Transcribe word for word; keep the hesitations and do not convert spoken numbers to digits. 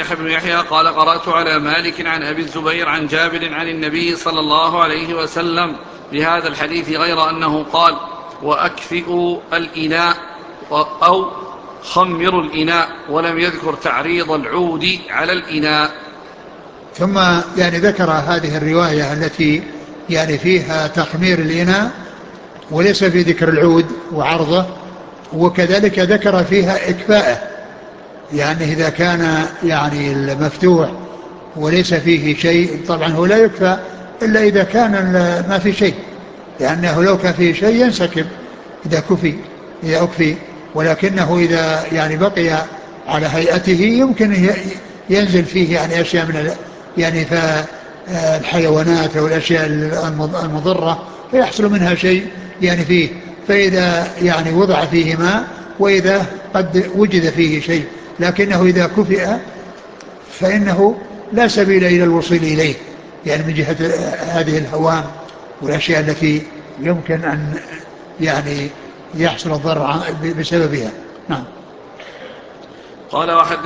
يحيى بن يحيى قال قرأت على مالك عن أبي الزبير عن جابر عن النبي صلى الله عليه وسلم بهذا الحديث غير أنه قال وأكفئوا الإناء أو خمروا الإناء، ولم يذكر تعريض العود على الإناء. ثم يعني ذكر هذه الرواية التي يعني فيها تخمير الإناء وليس في ذكر العود وعرضه، وكذلك ذكر فيها إكفاءه، يعني إذا كان يعني المفتوح وليس فيه شيء طبعا هو لا يكفى إلا إذا كان ما في شيء، لأنه لو كان فيه شيء ينسكب إذا كفي إذا أكفي، ولكنه إذا يعني بقي على هيئته يمكن ينزل فيه يعني أشياء من يعني فالحيوانات أو الأشياء المضرة فيحصل منها شيء يعني فيه، فإذا يعني وضع فيه ماء وإذا قد وجد فيه شيء، لكنه إذا كفئ فإنه لا سبيل إلى الوصول إليه، يعني من جهة هذه الهوام والأشياء التي يمكن أن يعني يحصل الضرر بسببها. نعم. قال واحد